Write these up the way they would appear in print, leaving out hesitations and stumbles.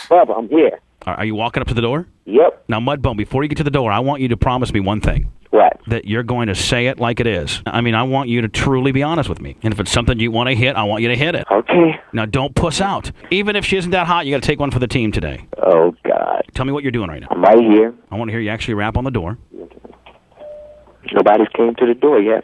Bubba, I'm here. Are you walking up to the door? Yep. Now, Mudbone, before you get to the door, I want you to promise me one thing. What? That you're going to say it like it is. I mean, I want you to truly be honest with me. And if it's something you want to hit, I want you to hit it. Okay. Now, don't puss out. Even if she isn't that hot, you got to take one for the team today. Oh, God. Tell me what you're doing right now. I'm right here. I want to hear you actually rap on the door. Nobody's came to the door yet.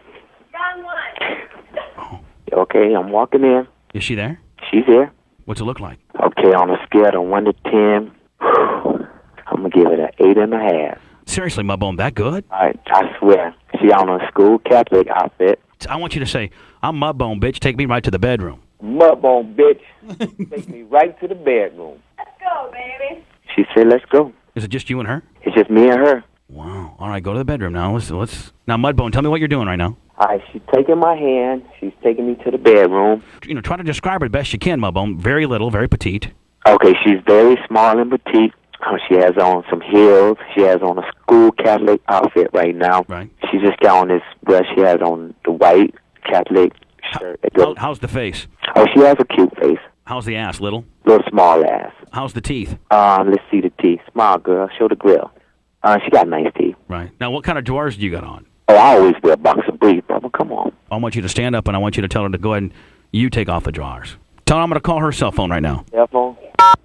Oh. Okay, I'm walking in. Is she there? She's here. What's it look like? Okay, on a scale of 1 to 10, I'm going to give it an 8.5. Seriously, Mudbone, that good? I swear. She on a school Catholic outfit. I want you to say, I'm Mudbone, bitch. Take me right to the bedroom. Mudbone, bitch. Take me right to the bedroom. Let's go, baby. She said, let's go. Is it just you and her? It's just me and her. Wow. All right, go to the bedroom now. Let's. Now, Mudbone, tell me what you're doing right now. All right, she's taking my hand. She's taking me to the bedroom. You know, try to describe her the best you can, Mudbone. Very little, very petite. Okay, she's very small and petite. She has on some heels. She has on a school Catholic outfit right now. Right. She just got on this, well, she has on the white Catholic shirt. How's the face? Oh, she has a cute face. How's the ass? Little? Little small ass. How's the teeth? Let's see the teeth. Smile, girl. Show the grill. She got nice teeth. Right. Now, what kind of drawers do you got on? Oh, I always wear a box of briefs, Bubba. Come on. I want you to stand up, and I want you to tell her to go ahead and you take off the drawers. Tell her I'm going to call her cell phone right now. Cell phone?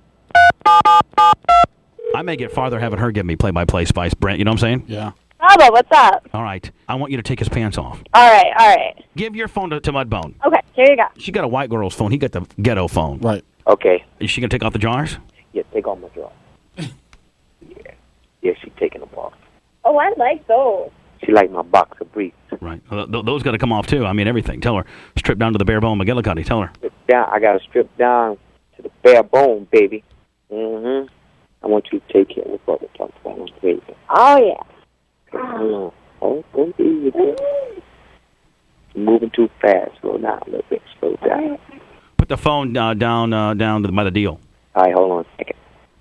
I may get farther having her give me play-by-play, Spice. Brent, you know what I'm saying? Yeah. Bubba, what's up? All right. I want you to take his pants off. All right. Give your phone to Mudbone. Okay, here you go. She got a white girl's phone. He got the ghetto phone. Right. Okay. Is she going to take off the drawers? Yeah, take off my drawers. Yeah, she's taking them off. Oh, I like those. She like my box of briefs. Right. Those got to come off, too. I mean, everything. Tell her. Strip down to the bare bone McGillicuddy. Tell her. Strip down. I got to strip down to the bare bone, baby. Mm-hmm. I want you to take care of what we're talking about on Facebook. Oh, yeah. Okay, hold on. Oh, go easy. You're moving too fast. Slow down a little bit. Slow down. Put the phone down by the deal. All right, hold on a second.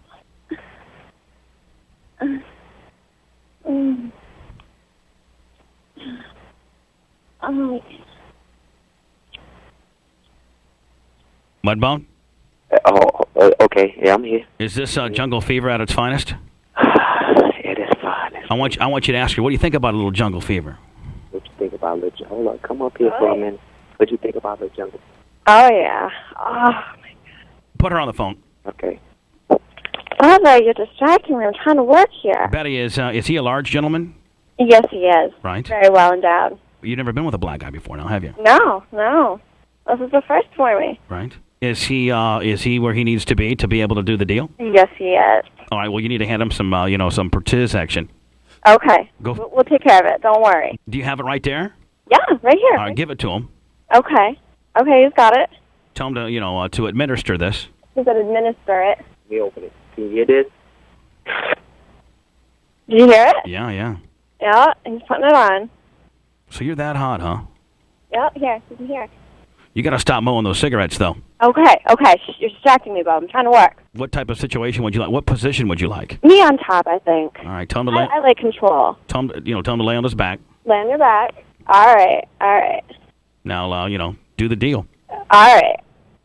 Oh, Mudbone? Okay. Yeah, I'm here. Is this Jungle Fever at its finest? It is fine. I want you to ask her, what do you think about a little Jungle Fever? What you think about Little Jungle? Hold on, come up here for a minute. What you think about Little Jungle? oh yeah. Oh, Put her on the phone. Okay. Bubba, you're distracting me. I'm trying to work here. Betty, is he a large gentleman? Yes, he is. Right. Very well endowed. You've never been with a black guy before now, have you? No. This is the first for me. Right. Is he where he needs to be able to do the deal? Yes, he is. All right, well, you need to hand him some, some protection. Okay. Go. We'll take care of it. Don't worry. Do you have it right there? Yeah, right here. All right, give it to him. Okay, he's got it. Tell him to, to administer this. He's going to administer it. Let me open it. Can you hear this? Did you hear it? Yeah. Yeah, he's putting it on. So you're that hot, huh? Yeah, here. You can hear it. You got to stop mowing those cigarettes, though. Okay. You're distracting me, Bob. I'm trying to work. What type of situation would you like? What position would you like? Me on top, I think. All right, tell him to lay. I like control. Tell him to lay on his back. Lay on your back. All right. Now, do the deal. All right.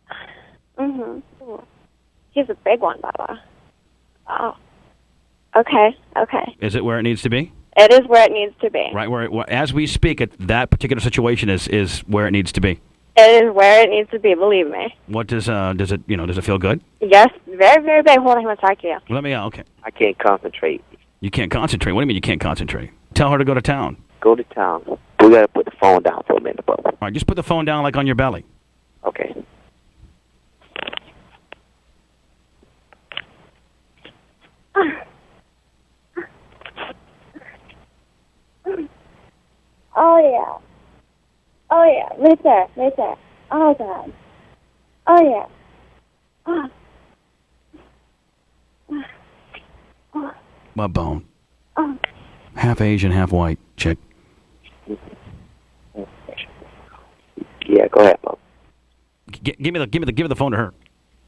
He's a big one, Baba. Oh. Okay. Is it where it needs to be? It is where it needs to be. Right where as we speak, that particular situation is where it needs to be. It is where it needs to be. Believe me. What does it feel good? Yes, very, very big. Hold on, I'm gonna talk to you. Let me. Okay. I can't concentrate. You can't concentrate. What do you mean you can't concentrate? Tell her to go to town. Go to town. We got to put the phone down for a minute, Bubba. All right, just put the phone down like on your belly. Okay. Oh yeah, right there. Oh God. Oh yeah. Mudbone. Oh. Half Asian, half white chick. Yeah, go ahead, Bubba. Give me the phone to her.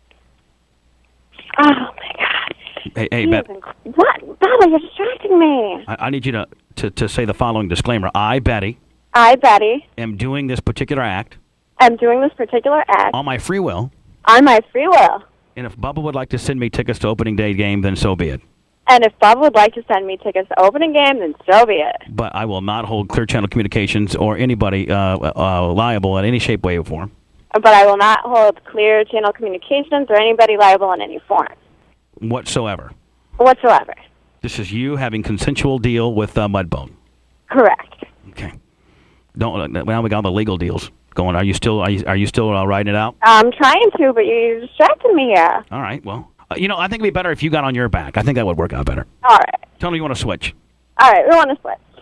Oh my God. Hey, Bet. What? Baba, you're distracting me. I need you to say the following disclaimer. I, Betty, am doing this particular act doing this particular act on my free will. on my free will. And if Bubba would like to send me tickets to opening day game, then so be it. And if Bubba would like to send me tickets to opening game, then so be it. But I will not hold Clear Channel Communications or anybody liable in any shape, way, or form. But I will not hold Clear Channel Communications or anybody liable in any form. Whatsoever. Whatsoever. This is you having consensual deal with Mudbone. Correct. Okay. Don't. Now we got all the legal deals going. Are you still writing it out? I'm trying to, but you're distracting me here. All right. Well, I think it'd be better if you got on your back. I think that would work out better. All right. Tell me you want to switch. All right, we want to switch.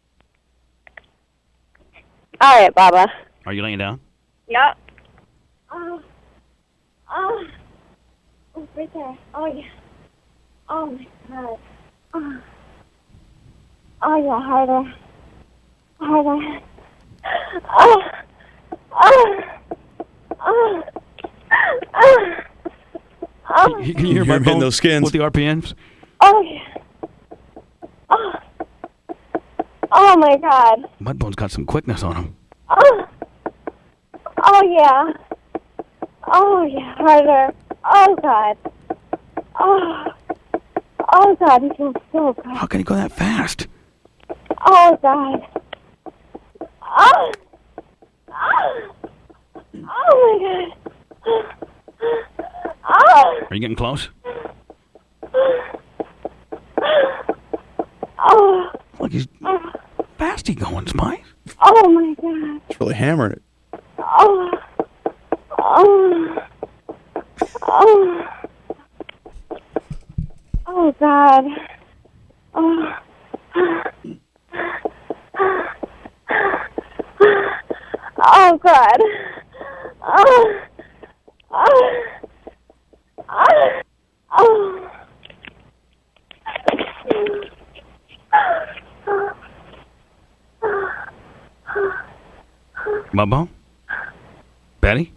All right, Baba. Are you laying down? Yep. Oh, right there. Oh, yeah. Oh, my God. Oh, yeah, harder. Harder. Can you hear my him in those skins? with the RPMs? Oh, yeah. Oh, my God. Mudbone's got some quickness on him. Oh, yeah. Oh, yeah, harder. Oh, God. Oh, God, he feels so good. How can he go that fast? Oh, God. Oh, my God. Oh. Are you getting close? Oh. Look, he's fast. He going, Spice. Oh, my God. It's really hammering it. Oh. Oh, God. Oh. Oh, God. Mudbone? Betty?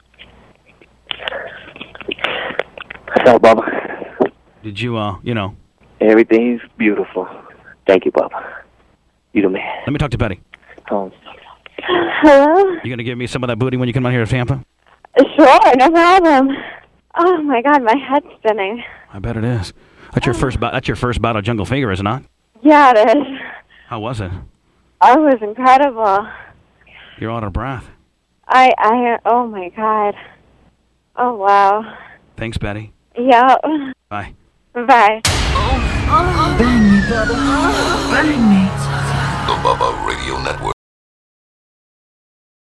So, Bubba, Did you, everything's beautiful. Thank you, Bubba. You the man. let me talk to Betty. Oh, Hello? You going to give me some of that booty when you come out here to Tampa? Sure, no problem. Oh, my God, my head's spinning. I bet it is. That's your first bout. That's your first bout of Jungle Fever, is it not? Yeah, it is. How was it? Oh, it was incredible. You're out of breath. Oh, my God. Oh, wow. Thanks, Betty. Yep. Bye. Bye. Bang me, Bubba. Bang me. The Bubba Radio Network.